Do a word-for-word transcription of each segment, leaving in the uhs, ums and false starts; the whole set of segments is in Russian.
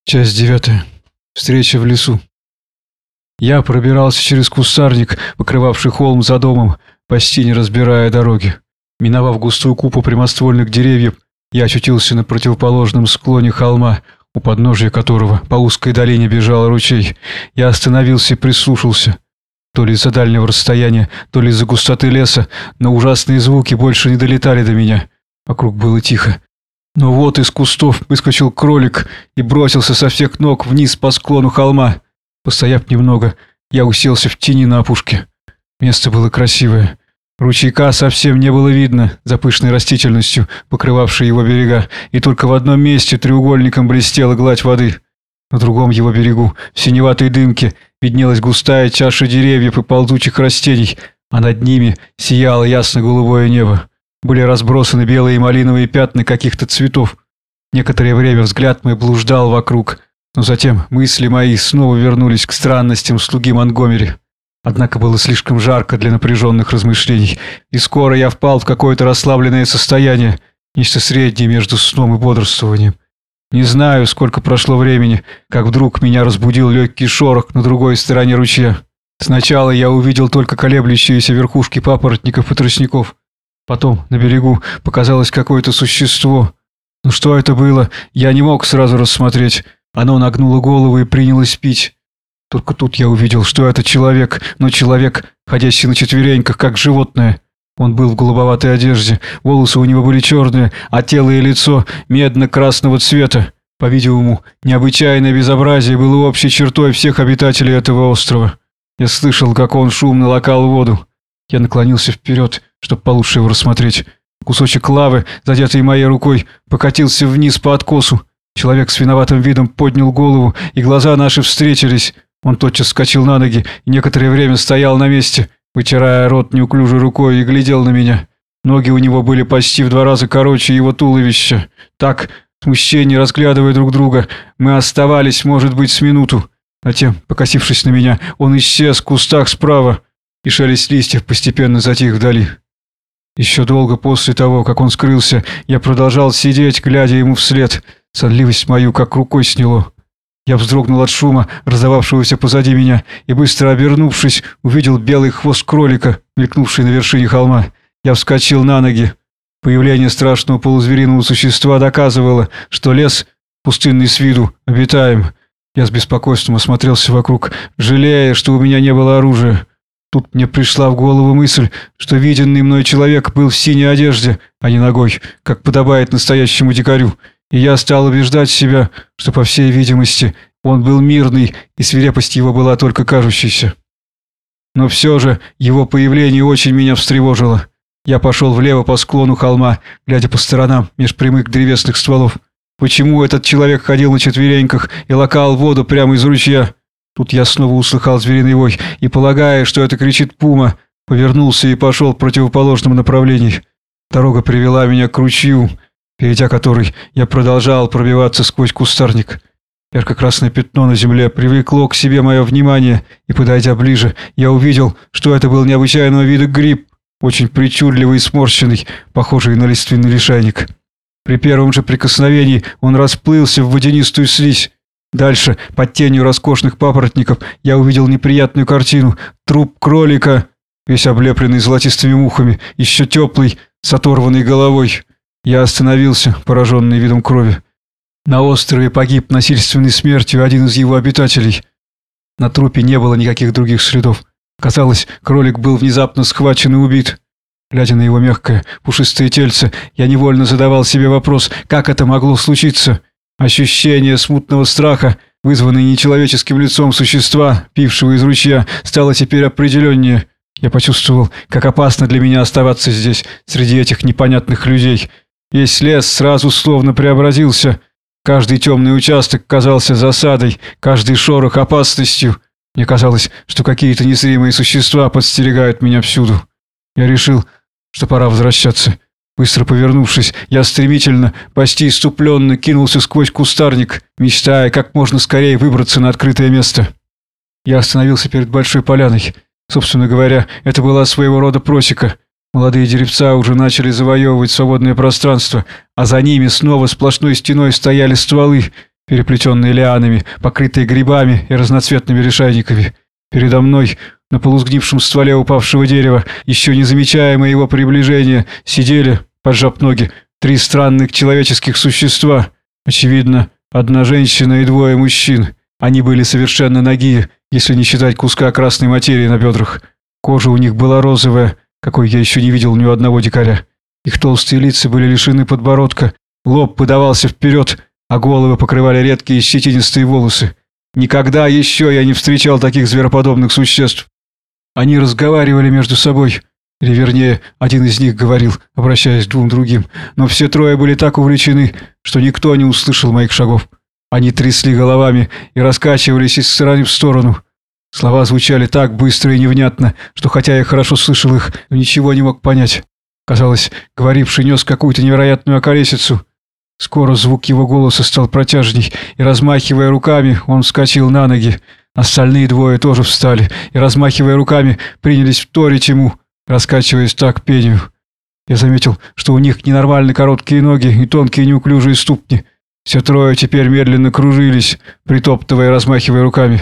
Часть девятая. Встреча в лесу. Я пробирался через кустарник, покрывавший холм за домом, почти не разбирая дороги. Миновав густую купу прямоствольных деревьев, я очутился на противоположном склоне холма, у подножия которого по узкой долине бежал ручей. Я остановился и прислушался. То ли из-за дальнего расстояния, то ли из-за густоты леса, но ужасные звуки больше не долетали до меня. Вокруг было тихо. Но вот из кустов выскочил кролик и бросился со всех ног вниз по склону холма. Постояв немного, я уселся в тени на опушке. Место было красивое. Ручейка совсем не было видно за пышной растительностью, покрывавшей его берега, и только в одном месте треугольником блестела гладь воды. На другом его берегу, в синеватой дымке, виднелась густая чаша деревьев и ползучих растений, а над ними сияло ясно-голубое небо. Были разбросаны белые и малиновые пятна каких-то цветов. Некоторое время взгляд мой блуждал вокруг, но затем мысли мои снова вернулись к странностям слуги Монтгомери. Однако было слишком жарко для напряженных размышлений, и скоро я впал в какое-то расслабленное состояние, нечто среднее между сном и бодрствованием. Не знаю, сколько прошло времени, как вдруг меня разбудил легкий шорох на другой стороне ручья. Сначала я увидел только колеблющиеся верхушки папоротников и тростников. Потом на берегу показалось какое-то существо. Но что это было, я не мог сразу рассмотреть. Оно нагнуло голову и принялось пить. Только тут я увидел, что это человек, но человек, ходящий на четвереньках, как животное. Он был в голубоватой одежде, волосы у него были черные, а тело и лицо медно-красного цвета. По-видимому, необычайное безобразие было общей чертой всех обитателей этого острова. Я слышал, как он шумно лакал воду. Я наклонился вперед, чтобы получше его рассмотреть. Кусочек лавы, задетый моей рукой, покатился вниз по откосу. Человек с виноватым видом поднял голову, и глаза наши встретились. Он тотчас вскочил на ноги и некоторое время стоял на месте, вытирая рот неуклюжей рукой, и глядел на меня. Ноги у него были почти в два раза короче его туловища. Так, в смущении разглядывая друг друга, мы оставались, может быть, с минуту. Затем, покосившись на меня, он исчез в кустах справа, и шелест листьев постепенно затих вдали. Еще долго после того, как он скрылся, я продолжал сидеть, глядя ему вслед. Сонливость мою как рукой сняло. Я вздрогнул от шума, раздававшегося позади меня, и, быстро обернувшись, увидел белый хвост кролика, мелькнувший на вершине холма. Я вскочил на ноги. Появление страшного полузвериного существа доказывало, что лес, пустынный с виду, обитаем. Я с беспокойством осмотрелся вокруг, жалея, что у меня не было оружия. Тут мне пришла в голову мысль, что виденный мной человек был в синей одежде, а не нагой, как подобает настоящему дикарю, и я стал убеждать себя, что, по всей видимости, он был мирный, и свирепость его была только кажущейся. Но все же его появление очень меня встревожило. Я пошел влево по склону холма, глядя по сторонам меж прямых древесных стволов. Почему этот человек ходил на четвереньках и лакал воду прямо из ручья? Тут я снова услыхал звериный вой и, полагая, что это кричит пума, повернулся и пошел в противоположном направлении. Дорога привела меня к ручью, перейдя который я продолжал пробиваться сквозь кустарник. Ярко-красное пятно на земле привлекло к себе мое внимание, и, подойдя ближе, я увидел, что это был необычайного вида гриб, очень причудливый и сморщенный, похожий на лиственный лишайник. При первом же прикосновении он расплылся в водянистую слизь. Дальше, под тенью роскошных папоротников, я увидел неприятную картину. Труп кролика, весь облепленный золотистыми мухами, еще теплый, с оторванной головой. Я остановился, пораженный видом крови. На острове погиб насильственной смертью один из его обитателей. На трупе не было никаких других следов. Казалось, кролик был внезапно схвачен и убит. Глядя на его мягкое, пушистое тельце, я невольно задавал себе вопрос, как это могло случиться. Ощущение смутного страха, вызванное нечеловеческим лицом существа, пившего из ручья, стало теперь определеннее. Я почувствовал, как опасно для меня оставаться здесь, среди этих непонятных людей. Весь лес сразу словно преобразился. Каждый темный участок казался засадой, каждый шорох опасностью. Мне казалось, что какие-то незримые существа подстерегают меня всюду. Я решил, что пора возвращаться. Быстро повернувшись, я стремительно, почти иступленно кинулся сквозь кустарник, мечтая как можно скорее выбраться на открытое место. Я остановился перед большой поляной. Собственно говоря, это была своего рода просека. Молодые деревца уже начали завоевывать свободное пространство, а за ними снова сплошной стеной стояли стволы. переплетенные лианами, покрытые грибами и разноцветными лишайниками. Передо мной, на полусгнившем стволе упавшего дерева, еще не замечая моего приближения, сидели, поджав ноги, три странных человеческих существа. Очевидно, одна женщина и двое мужчин. Они были совершенно нагие, если не считать куска красной материи на бедрах. Кожа у них была розовая, какой я еще не видел ни у одного дикаря. Их толстые лица были лишены подбородка, лоб подавался вперед, а головы покрывали редкие щетинистые волосы. Никогда еще я не встречал таких звероподобных существ. Они разговаривали между собой, или вернее, один из них говорил, обращаясь к двум другим, но все трое были так увлечены, что никто не услышал моих шагов. Они трясли головами и раскачивались из стороны в сторону. Слова звучали так быстро и невнятно, что хотя я хорошо слышал их, но ничего не мог понять. Казалось, говоривший нес какую-то невероятную околесицу. Скоро звук его голоса стал протяжней, и, размахивая руками, он вскочил на ноги. Остальные двое тоже встали и, размахивая руками, принялись вторить ему, раскачиваясь так к пению. Я заметил, что у них ненормально короткие ноги и тонкие неуклюжие ступни. Все трое теперь медленно кружились, притоптывая и размахивая руками.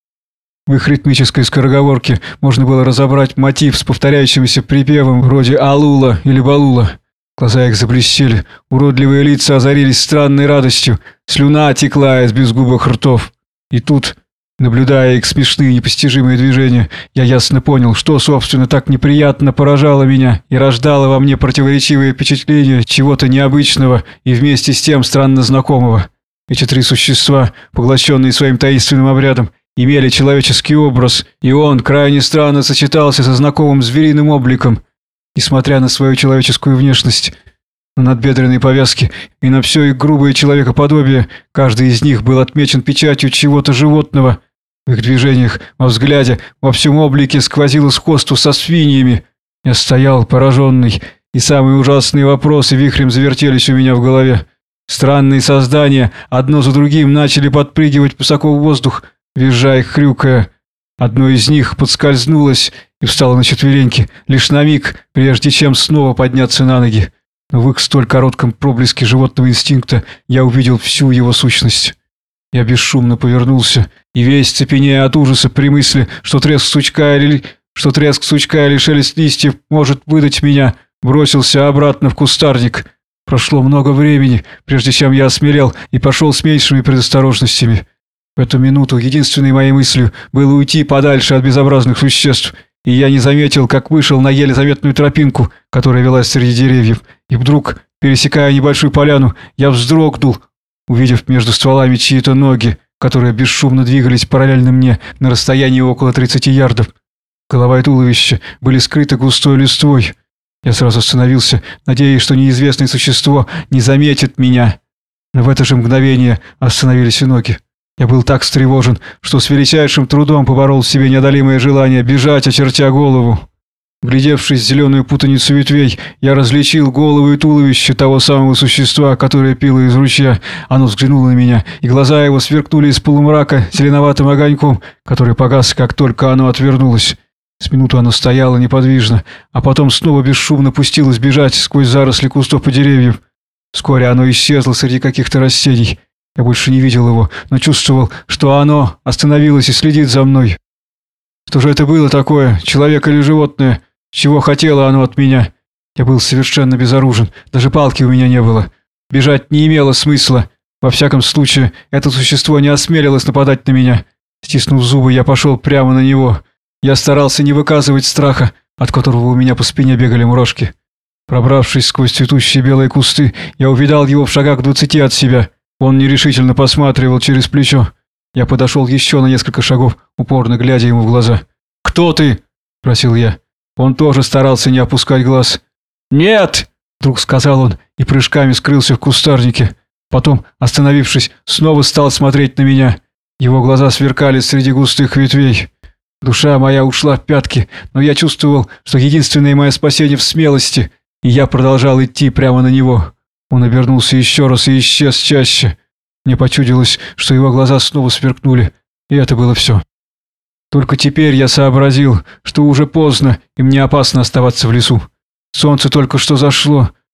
В их ритмической скороговорке можно было разобрать мотив с повторяющимся припевом вроде «Алула» или «Балула». Глаза их заблестели, уродливые лица озарились странной радостью, слюна текла из безгубых ртов. И тут, наблюдая их смешные непостижимые движения, я ясно понял, что, собственно, так неприятно поражало меня и рождало во мне противоречивые впечатления чего-то необычного и вместе с тем странно знакомого. Эти три существа, поглощенные своим таинственным обрядом, имели человеческий образ, и он крайне странно сочетался со знакомым звериным обликом. Несмотря на свою человеческую внешность, на надбедренные повязки и на все их грубое человекоподобие, каждый из них был отмечен печатью чего-то животного. В их движениях, во взгляде, во всем облике сквозило сходство со свиньями. Я стоял, пораженный, и самые ужасные вопросы вихрем завертелись у меня в голове. Странные создания одно за другим начали подпрыгивать высоко в воздух, визжа и хрюкая. Одно из них подскользнулось и встало на четвереньки, лишь на миг, прежде чем снова подняться на ноги. Но в их столь коротком проблеске животного инстинкта я увидел всю его сущность. Я бесшумно повернулся, и весь цепенея от ужаса при мысли, что треск сучка или, что треск сучка или шелест листьев может выдать меня, бросился обратно в кустарник. Прошло много времени, прежде чем я осмелел и пошел с меньшими предосторожностями. В эту минуту единственной моей мыслью было уйти подальше от безобразных существ, и я не заметил, как вышел на еле заметную тропинку, которая велась среди деревьев, и вдруг, пересекая небольшую поляну, я вздрогнул, увидев между стволами чьи-то ноги, которые бесшумно двигались параллельно мне на расстоянии около тридцати ярдов. Голова и туловище были скрыты густой листвой. Я сразу остановился, надеясь, что неизвестное существо не заметит меня. Но в это же мгновение остановились и ноги. Я был так встревожен, что с величайшим трудом поборол в себе неодолимое желание бежать, очертя голову. Вглядевшись в зеленую путаницу ветвей, я различил голову и туловище того самого существа, которое пило из ручья. Оно взглянуло на меня, и глаза его сверкнули из полумрака зеленоватым огоньком, который погас, как только оно отвернулось. С минуту оно стояло неподвижно, а потом снова бесшумно пустилось бежать сквозь заросли кустов и деревьев. Вскоре оно исчезло среди каких-то растений. Я больше не видел его, но чувствовал, что оно остановилось и следит за мной. Что же это было такое, человек или животное? Чего хотело оно от меня? Я был совершенно безоружен, даже палки у меня не было. Бежать не имело смысла. Во всяком случае, это существо не осмелилось нападать на меня. Стиснув зубы, я пошел прямо на него. Я старался не выказывать страха, от которого у меня по спине бегали мурашки. Пробравшись сквозь цветущие белые кусты, я увидал его в шагах двадцати от себя. Он нерешительно посматривал через плечо. Я подошел еще на несколько шагов, упорно глядя ему в глаза. «Кто ты?» – спросил я. Он тоже старался не опускать глаз. «Нет!» – вдруг сказал он и прыжками скрылся в кустарнике. Потом, остановившись, снова стал смотреть на меня. Его глаза сверкали среди густых ветвей. Душа моя ушла в пятки, но я чувствовал, что единственное мое спасение в смелости, и я продолжал идти прямо на него. Он обернулся еще раз и исчез чаще. Мне почудилось, что его глаза снова сверкнули, и это было все. Только теперь я сообразил, что уже поздно, и мне опасно оставаться в лесу. Солнце только что зашло,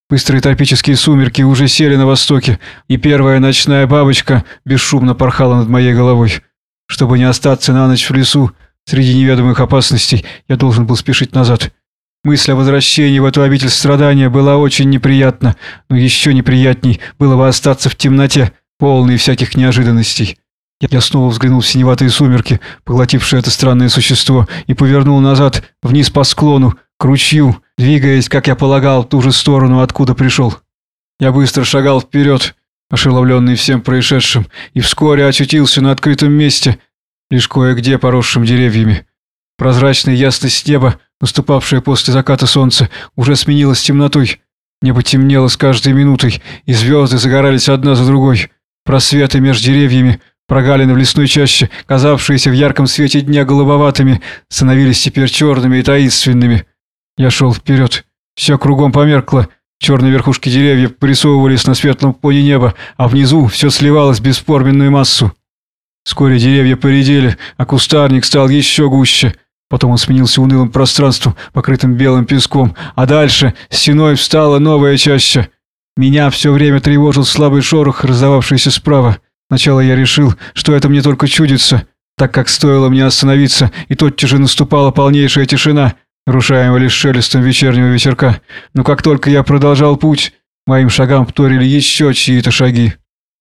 Быстрые тропические сумерки уже сели на востоке, и первая ночная бабочка бесшумно порхала над моей головой. Чтобы не остаться на ночь в лесу, среди неведомых опасностей, я должен был спешить назад. Мысль о возвращении в эту обитель страдания была очень неприятна, но еще неприятней было бы остаться в темноте, полной всяких неожиданностей. Я снова взглянул в синеватые сумерки, поглотившие это странное существо, и повернул назад, вниз по склону, к ручью, двигаясь, как я полагал, в ту же сторону, откуда пришел. Я быстро шагал вперед, ошеломленный всем происшедшим, и вскоре очутился на открытом месте, лишь кое-где поросшим деревьями. Прозрачная ясность неба, наступавшая после заката солнца, уже сменилась темнотой. Небо темнело с каждой минутой, и звезды загорались одна за другой. Просветы между деревьями, прогалины в лесной чаще, казавшиеся в ярком свете дня голубоватыми, становились теперь черными и таинственными. Я шел вперед. Все кругом померкло. Черные верхушки деревьев вырисовывались на светлом фоне неба, а внизу все сливалось в бесформенную массу. Вскоре деревья поредели, а кустарник стал еще гуще. Потом он сменился унылым пространством, покрытым белым песком, а дальше стеной встала новая чаща. Меня все время тревожил слабый шорох, раздававшийся справа. Сначала я решил, что это мне только чудится, так как стоило мне остановиться, и тотчас же наступала полнейшая тишина, нарушаемая лишь шелестом вечернего ветерка. Но как только я продолжал путь, моим шагам вторили еще чьи-то шаги.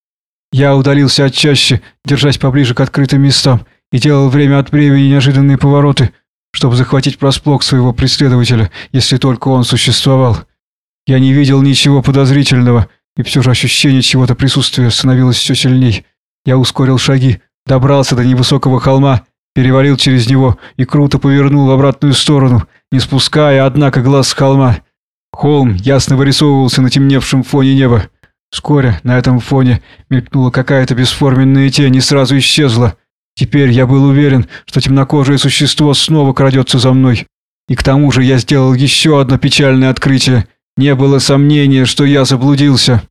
Я удалился от чащи, держась поближе к открытым местам, и делал время от времени неожиданные повороты, чтобы захватить врасплох своего преследователя, если только он существовал. Я не видел ничего подозрительного, и все же ощущение чего-то присутствия становилось все сильней. Я ускорил шаги, добрался до невысокого холма, перевалил через него и круто повернул в обратную сторону, не спуская, однако, глаз с холма. Холм ясно вырисовывался на темневшем фоне неба. Вскоре на этом фоне мелькнула какая-то бесформенная тень и сразу исчезла. Теперь я был уверен, что темнокожее существо снова крадется за мной. И к тому же я сделал еще одно печальное открытие. Не было сомнения, что я заблудился.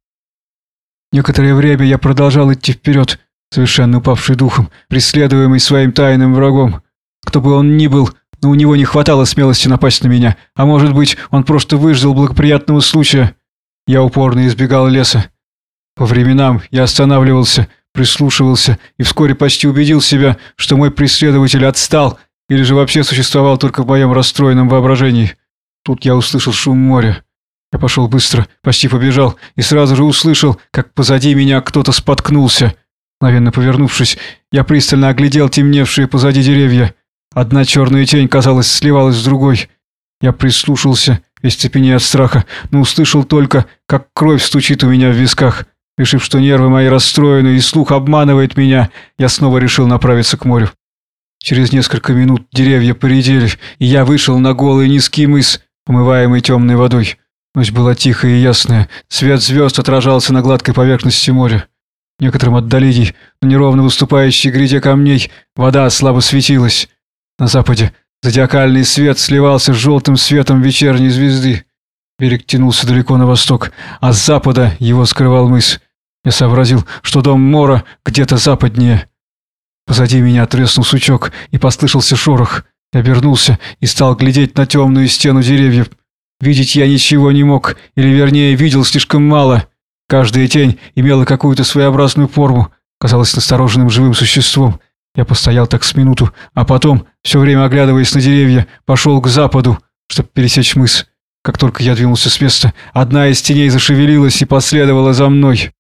Некоторое время я продолжал идти вперед, совершенно упавший духом, преследуемый своим тайным врагом. Кто бы он ни был, но у него не хватало смелости напасть на меня, а может быть, он просто выждал благоприятного случая. Я упорно избегал леса. По временам я останавливался, прислушивался и вскоре почти убедил себя, что мой преследователь отстал или же вообще существовал только в моем расстроенном воображении. Тут я услышал шум моря. Я пошел быстро, почти побежал, и сразу же услышал, как позади меня кто-то споткнулся. Мгновенно повернувшись, я пристально оглядел темневшие позади деревья. Одна черная тень, казалось, сливалась с другой. Я прислушался, весь цепенея от страха, но услышал только, как кровь стучит у меня в висках. Решив, что нервы мои расстроены и слух обманывает меня, я снова решил направиться к морю. Через несколько минут деревья поредели, и я вышел на голый низкий мыс, умываемый темной водой. Ночь была тихая и ясная, свет звезд отражался на гладкой поверхности моря. В некотором отдалении, на неровно выступающей гряде камней, вода слабо светилась. На западе зодиакальный свет сливался с желтым светом вечерней звезды. Берег тянулся далеко на восток, а с запада его скрывал мыс. Я сообразил, что дом Мора где-то западнее. Позади меня треснул сучок, и послышался шорох. Я обернулся и стал глядеть на темную стену деревьев. Видеть я ничего не мог, или вернее видел слишком мало. Каждая тень имела какую-то своеобразную форму, казалась настороженным живым существом. Я постоял так с минуту, а потом, все время оглядываясь на деревья, пошел к западу, чтобы пересечь мыс. Как только я двинулся с места, одна из теней зашевелилась и последовала за мной.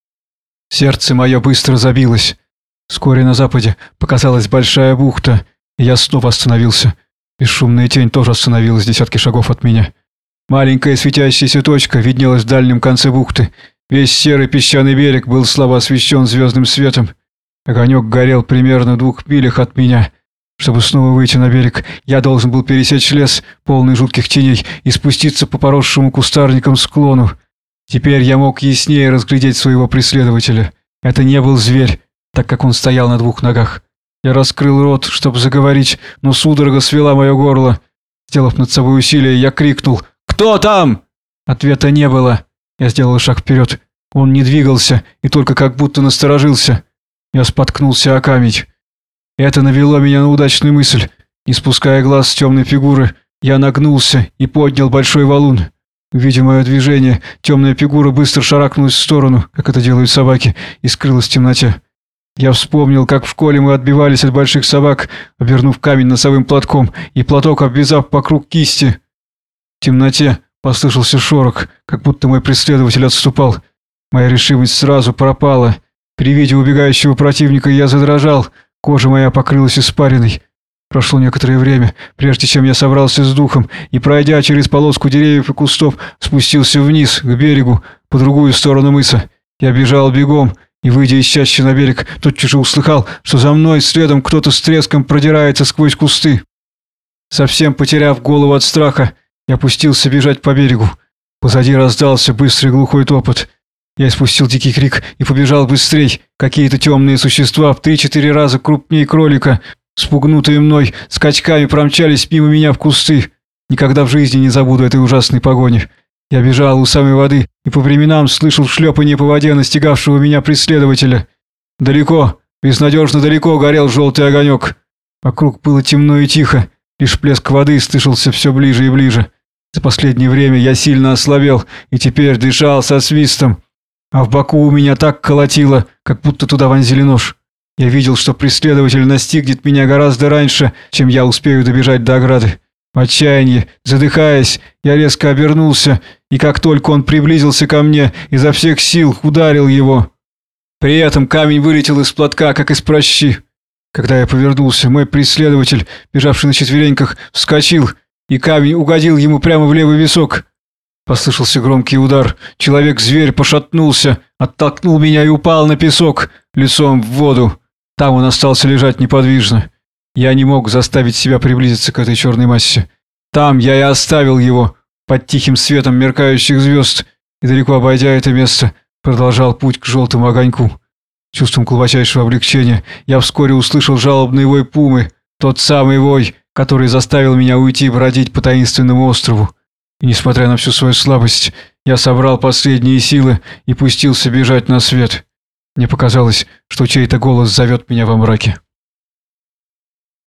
Сердце мое быстро забилось. Вскоре на западе показалась большая бухта, и я снова остановился. Бесшумная тень тоже остановилась в десятке шагов от меня. Маленькая светящаяся точка виднелась в дальнем конце бухты. Весь серый песчаный берег был слабо освещен звездным светом. Огонек горел примерно в двух милях от меня. Чтобы снова выйти на берег, я должен был пересечь лес, полный жутких теней, и спуститься по поросшему кустарникам склону. Теперь я мог яснее разглядеть своего преследователя. Это не был зверь, так как он стоял на двух ногах. Я раскрыл рот, чтобы заговорить, но судорога свела мое горло. Сделав над собой усилие, я крикнул: «Кто там?» Ответа не было. Я сделал шаг вперед. Он не двигался и только как будто насторожился. Я споткнулся о камень. Это навело меня на удачную мысль. Не спуская глаз с темной фигуры, я нагнулся и поднял большой валун. Увидев мое движение, темная фигура быстро шарахнулась в сторону, как это делают собаки, и скрылась в темноте. Я вспомнил, как в школе мы отбивались от больших собак, обернув камень носовым платком и платок обвязав вокруг кисти. В темноте послышался шорох, как будто мой преследователь отступал. Моя решимость сразу пропала. При виде убегающего противника я задрожал, кожа моя покрылась испариной. Прошло некоторое время, прежде чем я собрался с духом и, пройдя через полоску деревьев и кустов, спустился вниз, к берегу, по другую сторону мыса. Я бежал бегом и, выйдя из чащи на берег, тотчас же услыхал, что за мной следом кто-то с треском продирается сквозь кусты. Совсем потеряв голову от страха, я пустился бежать по берегу. Позади раздался быстрый глухой топот. Я испустил дикий крик и побежал быстрей. Какие-то темные существа в три-четыре раза крупнее кролика, спугнутые мной, скачками промчались мимо меня в кусты. Никогда в жизни не забуду этой ужасной погони. Я бежал у самой воды и по временам слышал шлепанье по воде настигавшего меня преследователя. Далеко, безнадежно далеко горел желтый огонек. Вокруг было темно и тихо, лишь плеск воды слышался все ближе и ближе. За последнее время я сильно ослабел и теперь дышал со свистом, а в боку у меня так колотило, как будто туда вонзили нож. Я видел, что преследователь настигнет меня гораздо раньше, чем я успею добежать до ограды. В отчаянии, задыхаясь, я резко обернулся, и как только он приблизился ко мне, изо всех сил ударил его. При этом камень вылетел из платка, как из пращи. Когда я повернулся, мой преследователь, бежавший на четвереньках, вскочил, и камень угодил ему прямо в левый висок. Послышался громкий удар. Человек-зверь пошатнулся, оттолкнул меня и упал на песок, лицом в воду. Там он остался лежать неподвижно. Я не мог заставить себя приблизиться к этой черной массе. Там я и оставил его, под тихим светом меркающих звезд, и, далеко обойдя это место, продолжал путь к желтому огоньку. Чувством глубочайшего облегчения я вскоре услышал жалобный вой пумы, тот самый вой, который заставил меня уйти бродить по таинственному острову. И, несмотря на всю свою слабость, я собрал последние силы и пустился бежать на свет. Мне показалось, что чей-то голос зовет меня во мраке.